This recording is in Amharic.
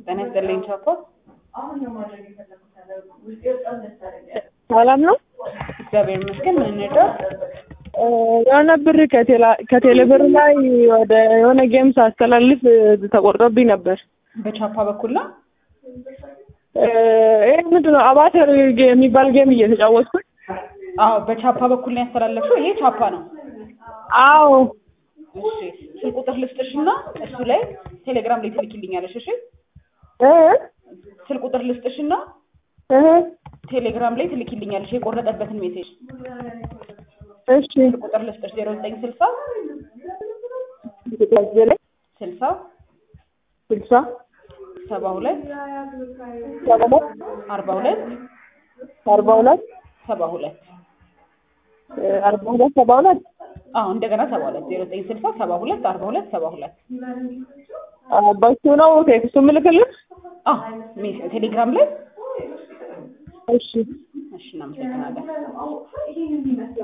ጤና ይስጥልኝ ቻፖ። ሰላም ነው? እግዚአብሔር ይመስገን። ምን እንደው የሆነ ብር ከቴሌ ብር ላይ ወደ የሆነ ጌም ሳስተላልፍ ተቆርጦብኝ ነበር። በቻፓ በኩል ነው? ምንድነው አባተር የሚባል ጌም እየተጫወትኩኝ። አዎ በቻፓ በኩል ነው ያስተላለፍሽው? ይሄ ቻፓ ነው? አዎ። እሺ ስልክ ቁጥር ልስጥሽና እሱ ላይ ቴሌግራም ላይ ትልኪልኛለሽ። እሺ ስልክ ቁጥር ልስጥሽና ቴሌግራም ላይ ትልኪልኛለሽ የቆረጠበትን ሜሴጅ። እሺ ስልክ ቁጥር ልስጥሽ 0960 60 72 42 አዎ እንደገና 72 0960 72 42 72 በሱ ነው ቴክስቱ ምልክልህ? አዎ ቴሌግራም ላይ። እሺ እናመሰግናለን።